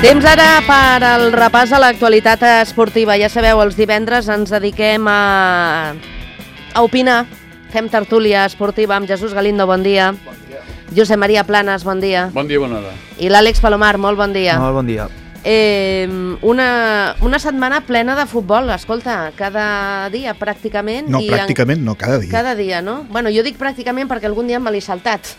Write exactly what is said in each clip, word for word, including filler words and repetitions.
Temps ara per al repàs a l'actualitat esportiva. Ja sabeu, els divendres ens dediquem a, a opinar. Fem tertúlia esportiva amb Jesús Galindo, bon dia. Bon dia. Josep Maria Planes, bon dia. Bon dia, bona hora. I l'Àlex Palomar, molt bon dia. Molt bon dia. Eh, una, una setmana plena de futbol, escolta, cada dia pràcticament. No, i pràcticament en... no, cada dia. Cada dia, no? Bueno, jo dic pràcticament perquè algun dia me l'he saltat.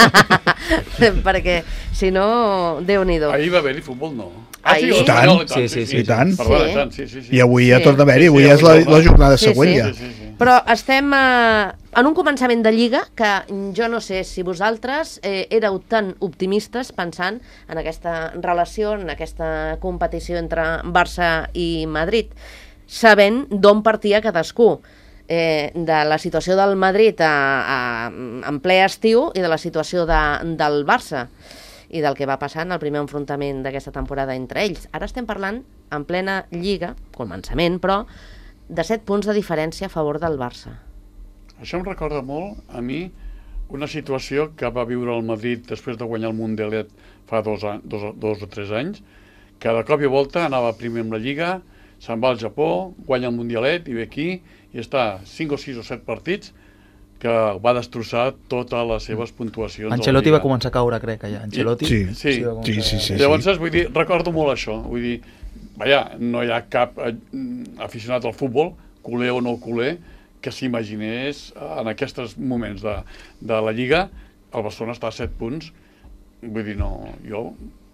Perquè, si no, Déu-n'hi-do. Ahir va haver-hi futbol, no? Ah, sí? I tant. Sí, sí, sí. I tant. Perdona, Sí. i tant, sí, sí, sí. I avui ja Sí. torna a haver-hi, avui Sí, sí, ja és la, avui la jornada Sí, següent sí. ja. Sí, sí, sí. Però estem eh, en un començament de Lliga que jo no sé si vosaltres eh, éreu tan optimistes pensant en aquesta relació, en aquesta competició entre Barça i Madrid, sabent d'on partia cadascú. Eh, de la situació del Madrid a, a, en ple estiu i de la situació de, del Barça i del que va passar en el primer enfrontament d'aquesta temporada entre ells. Ara estem parlant en plena Lliga, començament, però de set punts de diferència a favor del Barça. Això em recorda molt, a mi, una situació que va viure el Madrid després de guanyar el Mundialet fa dos, an dos, dos o tres anys, que de cop i volta anava primer amb la Lliga, se'n va al Japó, guanya el Mundialet i ve aquí i està cinc o sis o set partits que va destrossar totes les seves puntuacions. Ancelotti va començar a caure, crec, allà. Ancelotti? Sí. Sí. va començar Sí, sí, a- sí. Llavors, vull dir, recordo molt això. Vull dir, vaja, no hi ha cap eh, aficionat al futbol, culer o no culer, que s'imaginés en aquests moments de, de la Lliga, el Barcelona està a set punts. Vull dir, no, jo...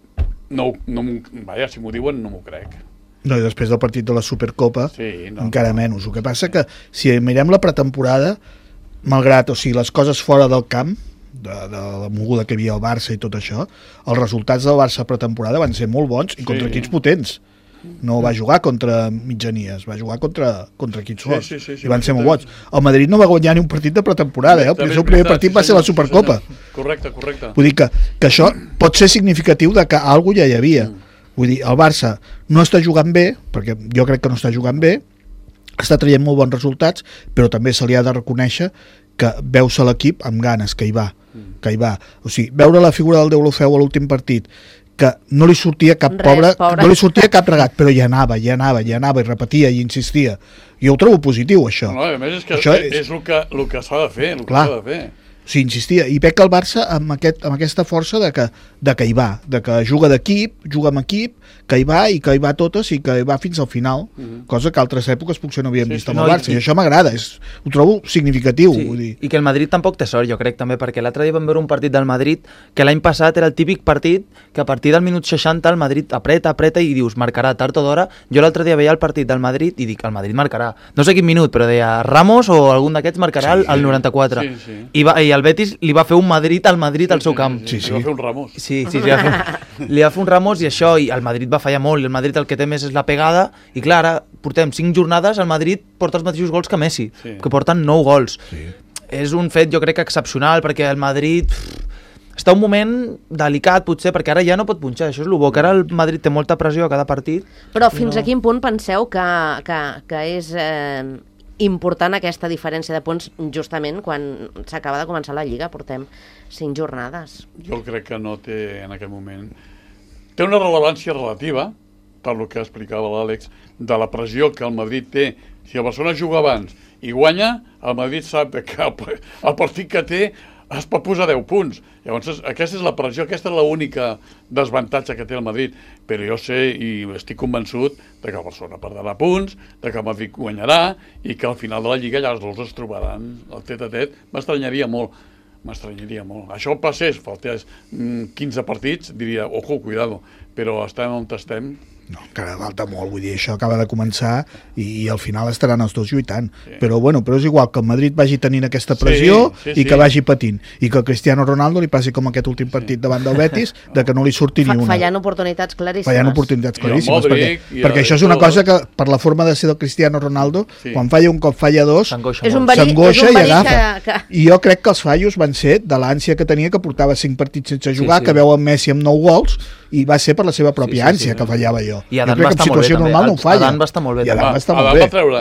No, no vaja, si m'ho diuen, no m'ho crec. No, i després del partit de la Supercopa, Sí, no. encara menys. El que passa que si mirem la pretemporada, malgrat, o sigui, les coses fora del camp, de, de la moguda que hi havia al Barça i tot això, els resultats del Barça a pretemporada van ser molt bons i Sí. contra equips potents. No va jugar contra mitjanies, va jugar contra, contra equips Sí, forts. sí, sí, sí, I van ser molt perfecte. bons. El Madrid no va guanyar ni un partit de pretemporada, eh? El També és seu primer veritat, partit sí, va ser la senyor, Supercopa. sí, senyor. Correcte, correcte. Vull dir que, que això pot ser significatiu de que alguna cosa ja hi havia. Vull dir, el Barça no està jugant bé, perquè jo crec que no està jugant bé, està traient molt bons resultats, però també se li ha de reconèixer que veus a l'equip amb ganes, que hi va, que hi va. O sigui, veure la figura del Deulofeu a l'últim partit, que no li sortia cap Res, pobre, pobre. no li sortia cap regat, però ja anava, ja anava, ja anava, i repetia, i insistia. Jo ho trobo positiu, això. No, a més és que Això és, és- és el que, el que s'ha de fer, el que Clar. s'ha de fer. O sigui, insistia, i veig el Barça amb, aquest, amb aquesta força de que, de que hi va, de que juga d'equip, juga amb equip, que hi va i que hi va totes i que hi va fins al final, Mhm. cosa que altres èpoques potser no havíem Sí, vist sí. amb No, el i- Barça, i, això m'agrada, és- ho trobo significatiu, Sí, vull dir. i que el Madrid tampoc té sort, jo crec també, perquè l'altre dia vam veure un partit del Madrid que l'any passat era el típic partit que a partir del minut seixanta el Madrid apreta, apreta i dius, marcarà tard o d'hora. Jo l'altre dia veia el partit del Madrid i dic, el Madrid marcarà. No sé quin minut, però deia Ramos o algun d'aquests marcarà Sí, al al noranta-quatre. Sí, sí. I, va, I el Betis li va fer un Madrid al Madrid al seu camp. Sí, Sí, sí. sí. Va fer un Ramos. Sí, sí, li va, fer, li va fer un Ramos i això, i el Madrid va fallar molt, i el Madrid el que té més és la pegada, i clar, ara portem cinc jornades, el Madrid porta els mateixos gols que Messi, Sí. que porten nou gols. Sí. És un fet, jo crec, excepcional, perquè el Madrid pff, està un moment delicat, potser, perquè ara ja no pot punxar, això és el bo, que ara el Madrid té molta pressió a cada partit. Però fins No. a quin punt penseu que, que, que és eh, important aquesta diferència de punts justament quan s'acaba de començar la Lliga, portem cinc jornades. Jo crec que no té en aquest moment... Té una rellevància relativa, per el que explicava l'Àlex, de la pressió que el Madrid té. Si el Barcelona juga abans i guanya, el Madrid sap que el, el partit que té es pot posar deu punts. Llavors, aquesta és la pressió, aquesta és l'única desavantatge que té el Madrid. Però jo sé i estic convençut de que el Barcelona perdrà punts, de que el Madrid guanyarà i que al final de la Lliga ja els dos es trobaran el tet-a-tet. M'estranyaria molt. M'estranyaria molt. Això passés, faltés mm, quinze partits, diria, ojo, cuidado, però estem on estem. No, encara falta molt, vull dir, això acaba de començar i, i al final estaran els dos lluitant. Sí. Però bueno, però és igual que el Madrid vagi tenint aquesta pressió Sí, sí, i sí. que vagi patint. I que el Cristiano Ronaldo li passi com aquest últim partit davant del Betis, de que no li surti Fa, ni una. fallant oportunitats claríssimes. Fallant oportunitats I el claríssimes, perquè, Modric, i perquè el- això és una tot. cosa que, per la forma de ser del Cristiano Ronaldo, Sí. quan falla un cop falla dos, S'angoixa És un molt. verí, és s'angoixa un i verí agafa. que, que... I jo crec que els fallos van ser de l'ànsia que tenia, que portava cinc partits sense jugar, sí. que veu en Messi amb nou gols, i va ser per la seva pròpia Sí, sí, ànsia sí. que fallava jo. I jo Adán crec va que en estar molt bé, situació també. normal no ho falla. Adán va estar molt bé, I Adán també. va estar Adán molt va bé. treure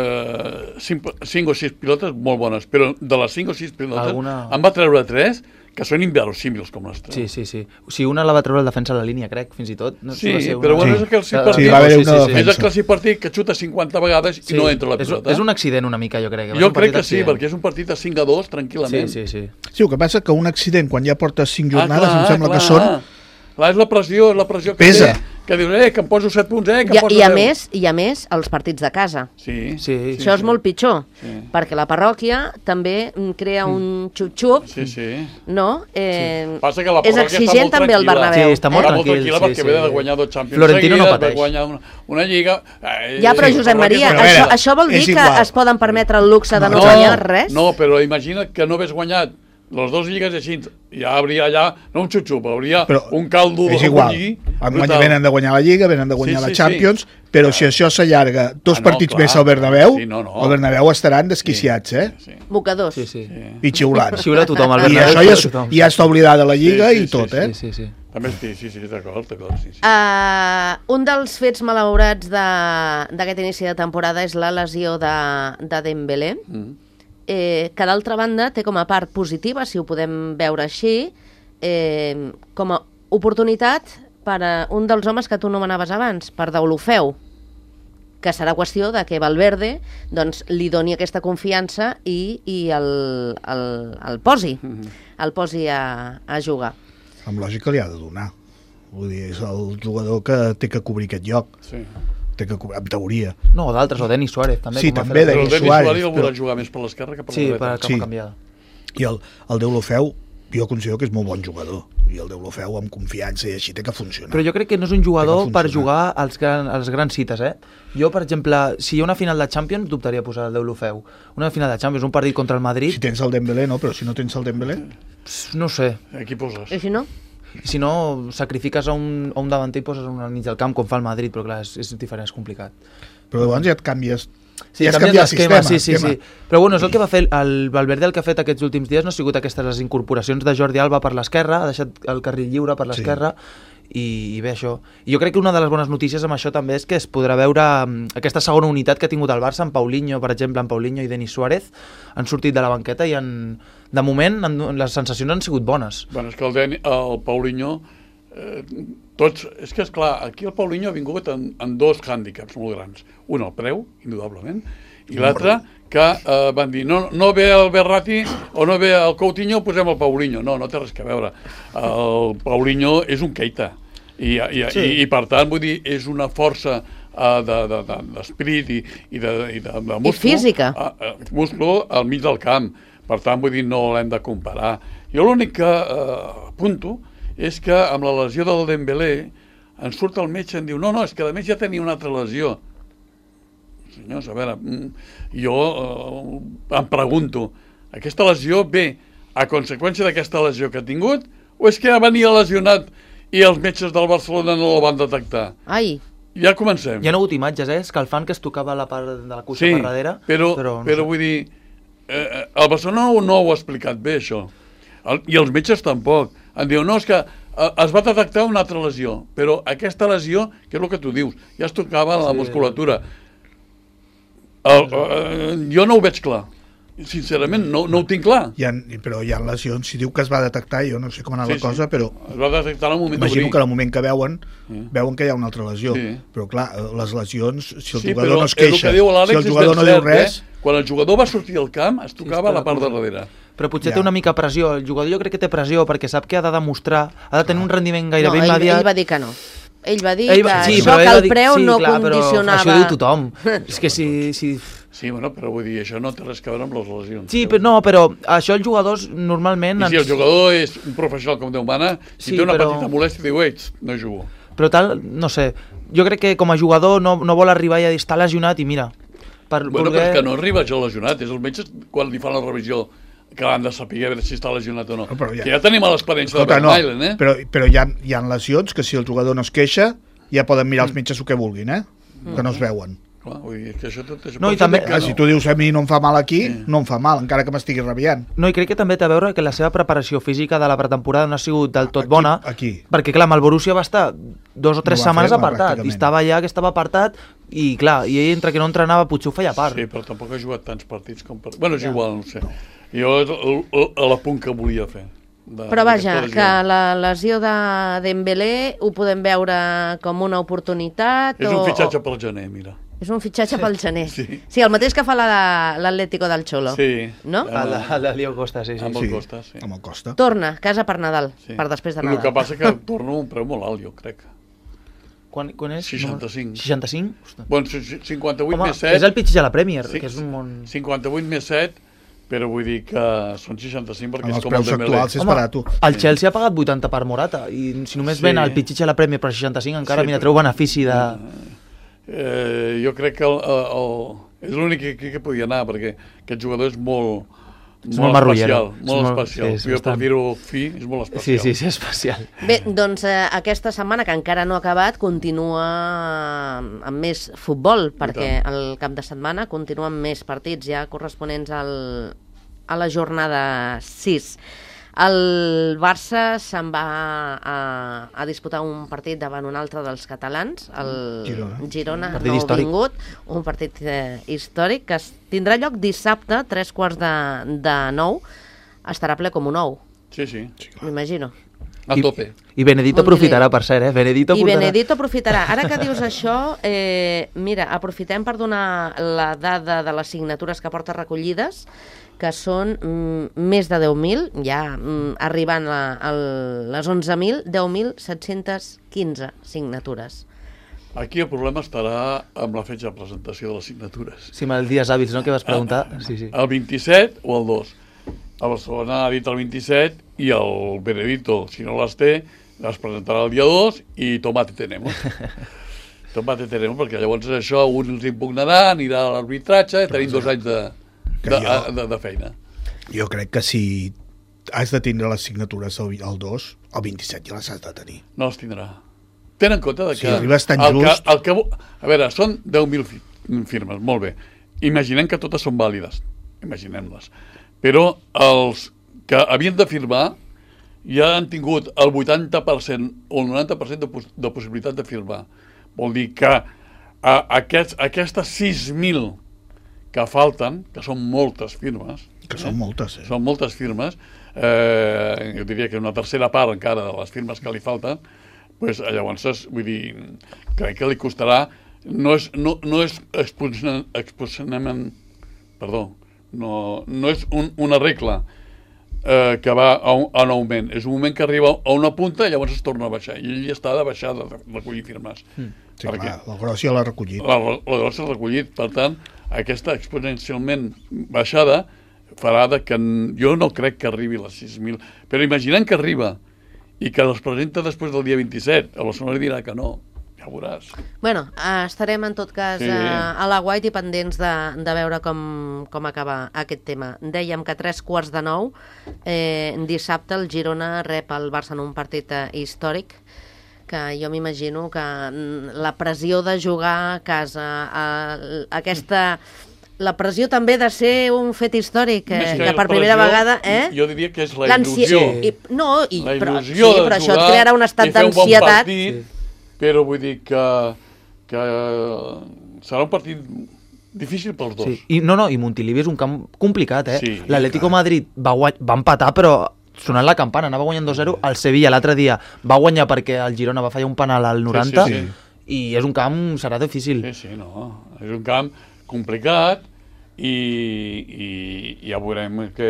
eh, cinc, cinc o sis pilotes molt bones, però de les cinc o sis pilotes Alguna- en va treure tres que són inverosímils com les treu. Sí, sí, sí. O sigui, una la va treure el defensa a la línia, crec, fins i tot. No, Sí, va ser però bueno, Sí. és aquell Sí, partit, sí, va haver una és el defensa. clàssic partit que xuta cinquanta vegades i Sí. no entra la és, pilota. és un accident una mica, jo crec. Va ser Jo un crec partit que sí, accident. perquè és un partit de cinc a dos, tranquil·lament. Sí, sí, sí. Sí, el que passa que un accident, quan ja portes cinc Ah, jornades, clar, em sembla clar. que són... Clar, és la pressió, és la pressió que Pesa. té, que dius, eh, que em poso set punts, eh, que I, em poso i, a deu. més, I a més, els partits de casa. Sí, Sí, Això és molt pitjor, Sí. perquè la parròquia també mm, crea un xup-xup, sí, sí. no? Eh, Passa que la és parròquia està exigent molt també el tranquil·la. Bernabéu. Sí, està molt Està molt tranquil, tranquil·la sí, perquè sí. ve de guanyar dos Champions Florentino no seguides, pateix. ve guanyar una, una lliga... Eh, Ja, però sí, Josep la Maria, parròquia Però a això, veure, això vol dir és que igual. es poden permetre el luxe de no, no, guanyar res? No, però imagina que no hagués guanyat les dues lligues així, ja hauria allà, no un xup-xup, hauria Però un caldo és de igual, bullir enguany brutal. venen de guanyar la Lliga, venen de guanyar Sí, la sí, Champions, sí. però si això s'allarga dos Ah, no, partits clar. més al Bernabéu, Sí, no, no. al Bernabéu estaran desquiciats, eh? Sí, Mocadors. Sí, sí. sí. I xiulant. Xiula tothom al I Bernabéu. això ja, xiula és- tothom. ja està oblidada la Lliga Sí, sí, i tot, sí, eh? Sí, sí, sí. També sí, sí, sí, d'acord, d'acord, sí, sí. Uh, un dels fets malaurats de- d'aquest inici de temporada és la lesió de, de Dembélé, Mm. eh, que d'altra banda té com a part positiva, si ho podem veure així, eh, com a oportunitat per a un dels homes que tu nomenaves abans, per Deulofeu, que serà qüestió de que Valverde doncs, li doni aquesta confiança i, i el, el, el posi, el posi a, a jugar. Amb lògica li ha de donar. Vull dir, és el jugador que té que cobrir aquest lloc, Sí. té que cobrir, en teoria. No, d'altres, o Denis Suárez, també. Sí, com va també, fer la- Però el Denis Denis Suárez, Suárez el veurà però- jugar més per l'esquerra que per Sí, la per dreta. cap Sí. canviada. I el, el Deulofeu, jo considero que és molt bon jugador. I el Deulofeu, amb confiança i així, té que funcionar. Però jo crec que no és un jugador Té que per funcionar. jugar als, gran, als grans cites, eh? Jo, per exemple, si hi ha una final de Champions, dubtaria a posar el Deulofeu. Una final de Champions, un partit contra el Madrid, Si tens el Dembélé, no, però si no tens el Dembélé... pss, no sé. Aquí poses. I si no? Si no, sacrifiques a un, a un davanter i poses un al mig del camp, com fa el Madrid, però clar, és, és diferent, és complicat. Però llavors ja et canvies... Sí, ja has canvies canviat el l'esquema, sistema. sí, sí, esquema. sí. Però bueno, és el que va fer el Valverde, el que ha fet aquests últims dies no ha sigut aquestes les incorporacions de Jordi Alba per l'esquerra, ha deixat el carril lliure per l'esquerra, i, i bé, això. I jo crec que una de les bones notícies amb això també és que es podrà veure mm, aquesta segona unitat que ha tingut el Barça, en Paulinho, per exemple, en Paulinho i Denis Suárez, han sortit de la banqueta i han, de moment han, les sensacions han sigut bones. Bueno, és que el, Deni, el Paulinho, eh, tots, és que és clar, aquí el Paulinho ha vingut en, en dos hàndicaps molt grans. Un, el preu, indudablement, i l'altre, que eh, van dir, no, no ve el Berratti o no ve el Coutinho, posem el Paulinho. No, no té res a veure. El Paulinho és un Keita. I, i, Sí. i, i per tant, vull dir, és una força uh, d'esprit de, de, de, i, i de, i de, de múscul. física. Uh, uh, múscul al mig del camp. Per tant, vull dir, no l'hem de comparar. Jo l'únic que uh, apunto és que amb la lesió del Dembélé ens surt el metge i em diu no, no, és que a més ja tenia una altra lesió. Senyors, a veure, jo uh, em pregunto, aquesta lesió ve a conseqüència d'aquesta lesió que ha tingut o és que ja venia lesionat i els metges del Barcelona no la van detectar? Ai, Ja comencem. Hi ha hagut imatges, eh? Escalfant que es tocava la part de la cuixa Sí, per darrere. però, però, però, no sé. vull dir, eh, el Barcelona no, no ho ha explicat bé, això. El, I els metges tampoc. Em diu, no, és que eh, es va detectar una altra lesió, però aquesta lesió, que és el que tu dius, ja es tocava la Sí. musculatura. El, eh, jo no ho veig clar. Sincerament, no, no ho tinc clar. Hi ha, però hi ha lesions, si diu que es va detectar, jo no sé com ha anat Sí, la cosa, sí. però Es va detectar en el moment imagino d'obrir. que en el moment que veuen, Sí. veuen que hi ha una altra lesió. Sí. Però clar, les lesions, si el Sí, jugador però no es és el queixa, que diu l'Àlex si el és jugador ben no diu cert, res... Eh? Quan el jugador va sortir al camp, es tocava està la part de d'acord. darrere. Però potser Ja. té una mica pressió. El jugador jo crec que té pressió perquè sap que ha de demostrar, ha de tenir un rendiment no, gairebé ell, immediat. ell va dir que no. Ell va dir Ell que va- sí, això però que ell va el dir- preu sí, no clar, però condicionava... Això ho diu tothom. És que si... si... Sí, bueno, però vull dir, això no té res a veure amb les lesions. Sí, però no, però això els jugadors normalment... I si el ens- jugador és un professional com Déu mana, si Sí, té una però- petita molèstia, diu, ei, no jugo. Però tal, no sé, jo crec que com a jugador no, no vol arribar i a dir està lesionat i mira, per Bueno, voler... però és que no arriba ja lesionat, és els metges quan li fan la revisió que han de saber a veure si està lesionat o no. No, però ja- Que ja tenim l'experiència de Escolta, no, Bernailen, eh? però, però hi ha, hi ha lesions que si el jugador no es queixa ja poden mirar els metges el que vulguin, eh? Que no es veuen. Clar, vull dir, que això tot és... No, i per això també- dic que Ah, si tu dius a mi no em fa mal aquí, no em fa mal, encara que m'estigui rabiant. No, i crec que també té a veure que la seva preparació física de la pretemporada no ha sigut del tot Aquí- bona, aquí. perquè clar, amb el Borussia va estar dos o tres No va setmanes fer, va, apartat, i pràcticament. estava allà que estava apartat, i clar, i ell entre que no entrenava potser ho feia part. Sí, però tampoc ha jugat tants partits com per... Bueno, és igual, no ho sé. Jo és el- el- a l'apunt que volia fer. De, Però vaja, d'aquesta que lesió. la lesió de Dembélé ho podem veure com una oportunitat És un o, fitxatge o... pel gener, mira. És un fitxatge pel gener. Sí. Sí, el mateix que fa la- l'Atlético del Xolo. Sí. No? El, el de Leo Costa, sí, sí. Amb el Costa, sí. Amb el Costa. Torna, casa per Nadal, sí. per després de El que Nadal. passa que torna a un preu molt alt, jo crec. Quan, quan és? seixanta-cinc. seixanta-cinc? Ostres. Bon, c- cinquanta-vuit Home, més set... és el pitjor de la Premier, Sí, que és un món... cinquanta-vuit més set, però vull dir que són seixanta-cinc perquè Amb és els com el preus Dembélé. actuals és Home, barato. el Chelsea ha pagat vuitanta per Morata, i si només Sí. ven el pitjitge a la Premier per seixanta-cinc, encara, Sí, mira, però- treu benefici de... Eh, jo crec que el, el, el, és l'únic que, que podia anar, perquè aquest jugador és molt, És molt marrullero. especial. És Molt molt- especial. sí, és Jo, per bastant. dir-ho fi, és molt Sí, especial. sí, sí, especial. Bé, doncs eh, aquesta setmana, que encara no ha acabat, continua amb més futbol, perquè tant. el cap de setmana continua amb més partits ja corresponents al, a la jornada sis. El Barça se'n va a, a disputar un partit davant un altre dels catalans, el Girona. Girona Partit nou històric. vingut, un partit eh, històric que es tindrà lloc dissabte, tres quarts de, de nou, estarà ple com un ou, Sí, sí. m'imagino. A tope. I, i Benedito Un aprofitarà, nivell. per cert, eh? Benedito I portarà... Benedito aprofitarà. Ara que dius això, eh, mira, aprofitem per donar la dada de les signatures que porta recollides, que són mm, més de deu mil, ja mm, arribant a, a les onze mil, deu mil set-cents quinze signatures. Aquí el problema estarà amb la fetge de presentació de les signatures. Sí, amb els dies hàbils, no?, que vas preguntar. Sí, sí. El vint-i-set o el dos. A Barcelona ha dit el vint-i-set i el Benedito, si no les té, les presentarà el dia dos i tomate tenemos. Tomate tenemos, perquè llavors això un els impugnarà, anirà a l'arbitratge i tenim dos anys de, de, jo- de, de feina. Jo crec que si has de tindre les signatures el, el dos, el vint-i-set ja les has de tenir. No els tindrà. Tenen en compte de Si que... arribes tan el just- Que, el que, vo- a veure, són deu mil fi- firmes, molt bé. Imaginem que totes són vàlides. Imaginem-les. Però els que havien de firmar ja han tingut el vuitanta per cent o el noranta per cent de, pos de possibilitat de firmar. Vol dir que a, aquests, aquestes sis mil que falten, que són moltes firmes, Que són moltes, eh? són moltes firmes, eh, jo diria que una tercera part encara de les firmes que li falten, pues, llavors, vull dir, crec que li costarà, no és, no, no és exposicionament, perdó, no, no és un, una regla eh, que va a un, a un augment, és un moment que arriba a una punta i llavors es torna a baixar, i ell està de baixar de recollir firmes. Mm. Sí, clar, el gros ja l'ha recollit. La, la, la gros s'ha recollit, per tant, aquesta exponencialment baixada farà de que n- jo no crec que arribi a les sis mil, però imaginant que arriba i que les presenta després del dia vint-i-set, a Barcelona li dirà que no, ja ho veuràs. Bueno, eh, estarem en tot cas Sí. eh, a la White i pendents de, de veure com, com acaba aquest tema. Dèiem que a tres quarts de nou, eh, dissabte el Girona rep el Barça en un partit eh, històric, que jo m'imagino que mm, la pressió de jugar a casa, eh, aquesta... La pressió també de ser un fet històric, eh, Més que per pressió, primera vegada... Eh? Jo diria que és la L'ansia- il·lusió. I, no, i, La però, il·lusió sí, de però això et jugar crearà un estat i fer un bon d'ansietat. partit, però vull dir que, que serà un partit difícil pels dos. Sí. I, no, no, i Montilivi és un camp complicat, eh? Sí, L'Atlético clar. Madrid va, guany... va empatar, però sonant la campana, anava guanyant dos zero. El Sevilla l'altre dia va guanyar perquè el Girona va fallar un penal al noranta, Sí, sí, sí. i és un camp, serà difícil. Sí, sí, no. És un camp complicat i, i, i ja veurem que,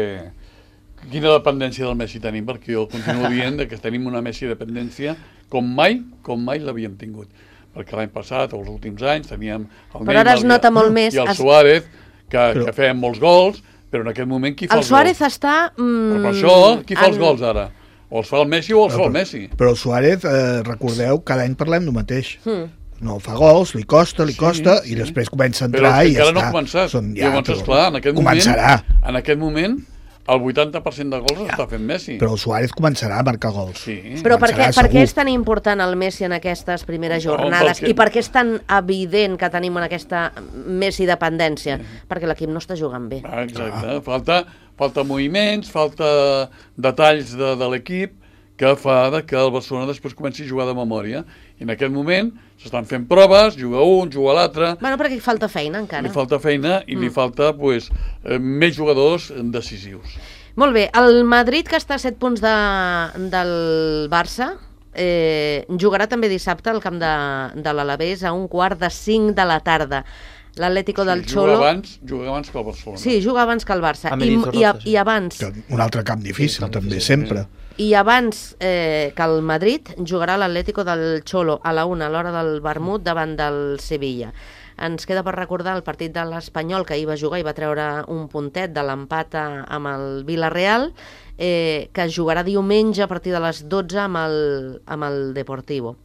quina dependència del Messi tenim, perquè jo continuo dient de que tenim una Messi dependència com mai, com mai l'havíem tingut. Perquè l'any passat, o els últims anys, teníem el Però ara es nota molt més. i el Es- Suárez, que, Però- que feien molts gols, però en aquest moment qui fa El els Suárez gols? està... Mm, Però per això, qui fa els en- gols ara? O els fa el Messi o els fa el Messi. Però el Suárez, eh, recordeu, cada any parlem del mateix. Mm. No fa gols, li costa, li Sí, costa, sí. i després comença a Però entrar i ja encara està. no ha començat. Són, I llavors, però esclar, en aquest començarà. moment, en aquest moment, el vuitanta per cent de gols ja. està fent Messi. Però el Suárez començarà a marcar gols. Sí. Però per què, Començarà per què segur. és tan important el Messi en aquestes primeres No, jornades perquè- i per què és tan evident que tenim en aquesta Messi dependència? Perquè l'equip no està jugant bé. Ah, exacte. Falta, falta moviments, falta detalls de, de l'equip que fa de que el Barcelona després comenci a jugar de memòria. I en aquest moment s'estan fent proves, juga un, juga l'altre, Bueno, perquè falta feina encara. li falta feina i li falta pues, eh, més jugadors decisius. Molt bé, el Madrid, que està a set punts de, del Barça, eh, jugarà també dissabte al camp de, de l'Alavés a un quart de cinc de la tarda. L'Atlético Sí, del juga Cholo... abans, juga abans que el Barcelona. Sí, juga abans que el Barça. A I, Benito i, a- Roca, sí. i abans, Que un altre camp difícil, camp també, difícil, sempre. i abans eh, que el Madrid jugarà l'Atlético del Cholo a la una, a l'hora del vermut, davant del Sevilla. Ens queda per recordar el partit de l'Espanyol, que ahir va jugar i va treure un puntet de l'empat a- amb el Villarreal, eh, que es jugarà diumenge a partir de les dotze amb el, amb el Deportivo.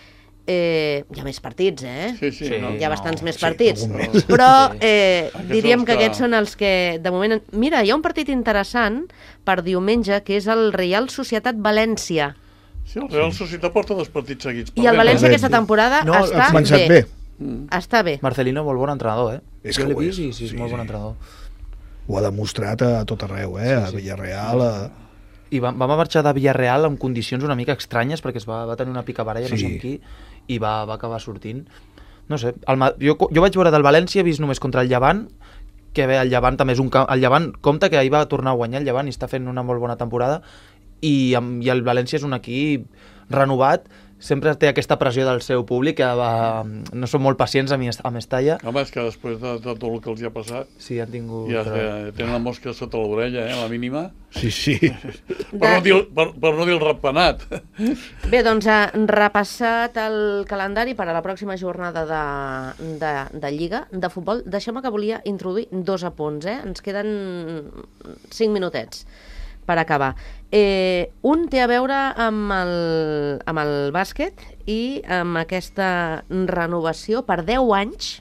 Eh, hi ha més partits, eh? Sí, sí, Sí. no, Hi ha no. bastants més sí, partits, algun més. però Sí. eh, Aquests diríem són que els que- aquests són els que de moment... Mira, hi ha un partit interessant per diumenge, que és el Real Societat València. Sí, el Real Societat porta dos partits seguits. I el València Perdent. aquesta temporada No, està Ha començat bé. bé. Mm. Està bé. Marcelino, molt bon entrenador, eh? És jo que l'he ho vist és, i sí, és sí, molt bon sí. entrenador. Ho ha demostrat a tot arreu, eh? A Villarreal, a... I va, va marxar de Villarreal en condicions una mica estranyes, perquè es va, va tenir una picabaralla, no Sí. sé amb qui, i va, va acabar sortint. No sé, el, Ma- jo, jo vaig veure del València, he vist només contra el Llevant, que bé, el Llevant també és un camp... El Llevant, compte que ahir va tornar a guanyar el Llevant i està fent una molt bona temporada, i, amb, i el València és un equip renovat, sempre té aquesta pressió del seu públic, que va, no són molt pacients a, mi, a Mestalla. Home, és que després de, de tot el que els hi ha passat, Sí, han tingut... ja però- eh, tenen la mosca sota l'orella, eh, a la mínima. Sí, sí. Per no dir, per, per no dir el ratpenat. Bé, doncs ha repassat el calendari per a la pròxima jornada de, de, de Lliga de futbol. Deixeu-me que volia introduir dos apunts, eh? Ens queden cinc minutets per acabar. Eh, un té a veure amb el, amb el bàsquet i amb aquesta renovació per deu anys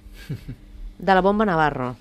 de la Bomba Navarro.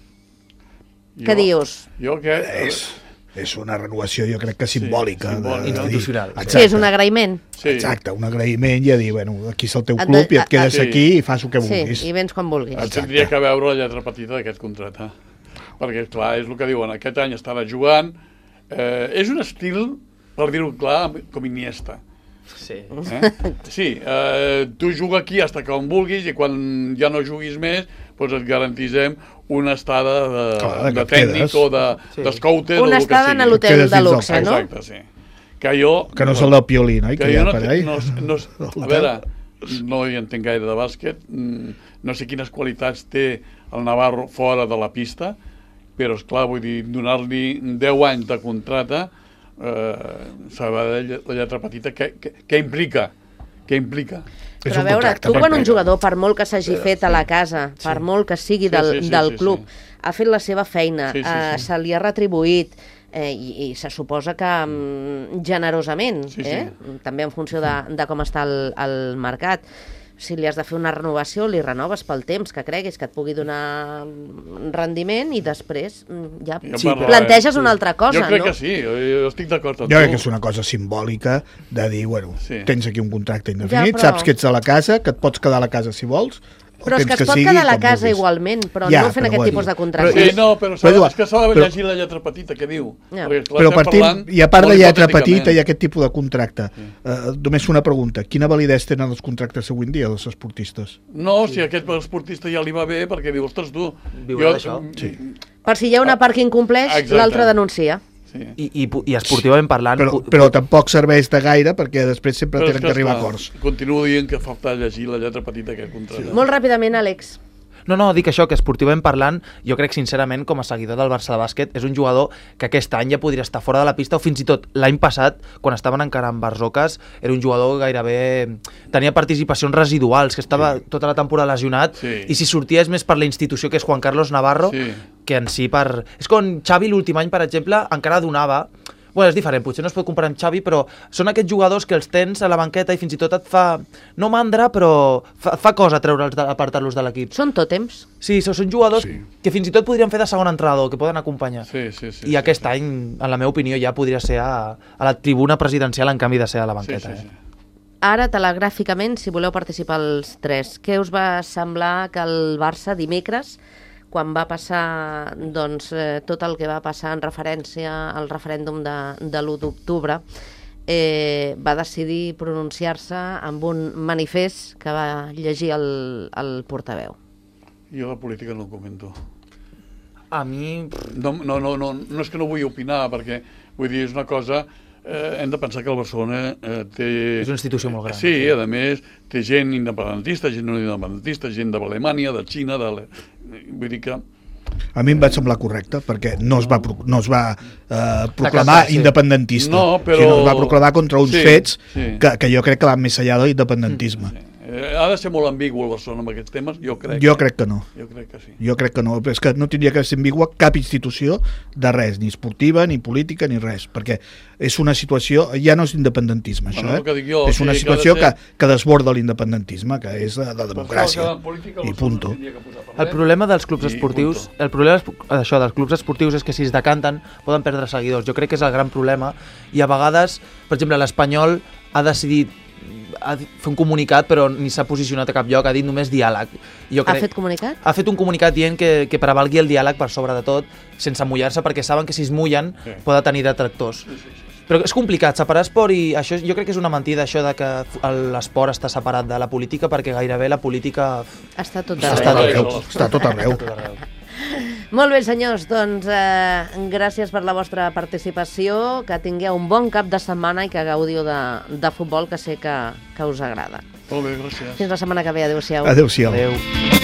Què dius? Jo que... És, és una renovació, jo crec que simbòlica. simbòlica. de- de dir- Institucional. Exacte. Sí, és un agraïment. Sí. Exacte, un agraïment i a dir, bueno, aquí és el teu Et club de- i et quedes sí. aquí i fas el que Sí, vulguis. i vens quan vulguis. Et tindria que veure la lletra petita d'aquest contracte. Perquè, clar, és el que diuen, aquest any estarà jugant. Eh, és un estil, per dir-ho clar, com Iniesta. Sí. Eh? Sí, eh, tu juga aquí fins que on vulguis i quan ja no juguis més, doncs et garantisem una estada de, Clar, de que et tècnic quedes. o de, Sí. de scouter o Una el que estada en sigui. l'hotel Quedes de dins del luxe, no? Exacte, sí. Que jo... Que no és el del Piolí, no? I que que jo hi ha no, per té- ahí. no, no, a veure, no hi entenc gaire de bàsquet, mm, no sé quines qualitats té el Navarro fora de la pista, però, esclar, vull dir, donar-li deu anys de contracte, eh, saber la lletra petita, què, què, què implica? Què implica? És Però a un veure, contracte tu quan un perfecte. jugador, per molt que s'hagi fet a la casa, per molt que sigui Sí, del, sí, sí, del sí, club, sí. ha fet la seva feina, Sí, sí, eh, sí. se li ha retribuït, eh, i, i se suposa que mm, generosament, Sí, sí. eh? també en funció de, de com està el, el mercat. Si li has de fer una renovació, li renoves pel temps que creguis que et pugui donar rendiment i després mm, ja Jo Sí, parlo, planteges eh, una altra cosa, jo crec no? que sí, jo, jo estic d'acord amb Jo tu. crec que és una cosa simbòlica de dir, bueno, Sí. tens aquí un contracte indefinit, Ja, però- saps que ets a la casa, que et pots quedar a la casa si vols, o Però és tens que es pot sigui quedar a la com casa vulguis. igualment, però Ja, no fent però aquest bueno. tipus de Sí, contractes. no, però, s'ha Però de, diu- és que s'ha de però- llegir la lletra petita, què diu? Ja. Perquè, clar, Però estem partint, parlant i a part de molt lletra hipotèticament. petita i aquest tipus de contracte, eh, només una pregunta, quina validesa tenen els contractes avui en dia dels esportistes? No, si aquest esportista ja li va bé, perquè diu, ostres, tu... Viurà d'això? Sí. Per si hi ha una part que incompleix, Exacte. l'altra denuncia. sí. I, i, pu- i esportivament parlant... Però, pu- però tampoc serveix de gaire perquè després sempre Però és tenen que arribar a esclar, acords. Continuo dient que falta llegir la lletra petita d'aquest contracte. Molt ràpidament, Àlex. No, no, dic això, que esportivament parlant, jo crec sincerament, com a seguidor del Barça de bàsquet, és un jugador que aquest any ja podria estar fora de la pista, o fins i tot l'any passat, quan estaven encara amb Barzocas, era un jugador que gairebé tenia participacions residuals, que estava sí. tota la temporada lesionat, Sí. i si sortia és més per la institució que és Juan Carlos Navarro, Sí. que en si per... És com Xavi l'últim any, per exemple, encara donava... Bueno, és diferent, potser no es pot comparar amb Xavi, però són aquests jugadors que els tens a la banqueta i fins i tot et fa, no mandra, però fa, fa cosa treure'ls, de- apartar-los de l'equip. Són tòtems. Sí, són són jugadors Sí. que fins i tot podrien fer de segon entrenador, que poden acompanyar. Sí, sí, sí. I aquest any, en la meva opinió, ja podria ser a, a la tribuna presidencial en canvi de ser a la Sí, banqueta. sí, sí. Eh? Ara, telegràficament, si voleu participar els tres, què us va semblar que el Barça dimecres, quan va passar doncs, eh, tot el que va passar en referència al referèndum de, de l'u d'octubre, eh, va decidir pronunciar-se amb un manifest que va llegir el, el portaveu? Jo la política no ho comento. A mi... No, no, no, no, no és que no vull opinar, perquè vull dir, és una cosa... Eh, hem de pensar que el Barcelona eh, té... És una institució molt gran. Sí, sí, a més, té gent independentista, gent no independentista, gent d'Alemanya, de Xina, de... vull dir que... A mi em va semblar correcte, perquè no es va, pro- no es va eh, proclamar Casa, sí. independentista, No, però- sinó es va proclamar contra uns Sí, fets sí. que, que jo crec que van més enllà de l'independentisme. Sí. Eh, ha de ser molt ambigu el Barcelona amb aquests temes, jo crec. Jo crec que no. Jo crec que sí. Jo crec que no, és que no tindria que ser ambigua cap institució de res, ni esportiva, ni política, ni res, perquè és una situació, ja no és independentisme, això, Bueno, el que dic jo, eh? És una sí, que ha de situació que, ser- que desborda l'independentisme, que és la, la democràcia, Per això que la política el i Barcelona punto. tindria que posar per El res. problema dels clubs I esportius, punto. el problema és- això dels clubs esportius és que si es decanten poden perdre seguidors. Jo crec que és el gran problema i a vegades, per exemple, l'Espanyol ha decidit ha dit- fer un comunicat però ni s'ha posicionat a cap lloc, ha dit només diàleg. I jo Ha crec- fet comunicat? ha fet un comunicat dient que, que prevalgui el diàleg per sobre de tot, sense mullar-se, perquè saben que si es mullen Sí. poden tenir detractors. Però és complicat, separar esport i això jo crec que és una mentida, això de que l'esport està separat de la política, perquè gairebé la política Està tot Està darrere. tot arreu. arreu, està tot arreu. Molt bé, senyors, doncs eh, gràcies per la vostra participació, que tingueu un bon cap de setmana i que gaudiu de, de futbol, que sé que, que us agrada. Molt bé, gràcies. Fins la setmana que ve, adéu-siau. Adéu-siau. Adéu.